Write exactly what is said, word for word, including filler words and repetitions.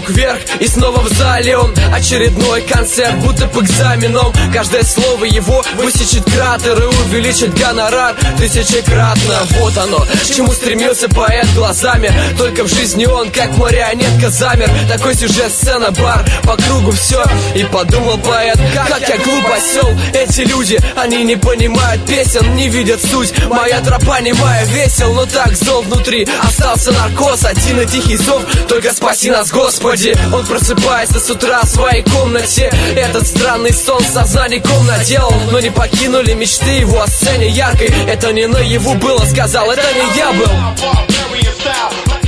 рук вверх, и снова в зале он. Очередной концерт, будто по экзаменам. Каждое слово его высечет кратер и увеличит гонорар тысячекратно. Вот оно, к чему стремился поэт глазами. Только в жизни он как марионетка замер. Такой сюжет, сцена, бар, по кругу все. И подумал поэт, как я глуп осел. Эти люди, они не понимают песен, не видят суть. Моя тропа немая, весел, но так зол внутри. Остался наркоз, один и тихий зов. Только спаси нас, Господи. Он просыпается с утра в своей комнате. Этот странный сон сознанником наделал. Но не покинули мечты его о сцене яркой. Это не наяву было, сказал, это не я был.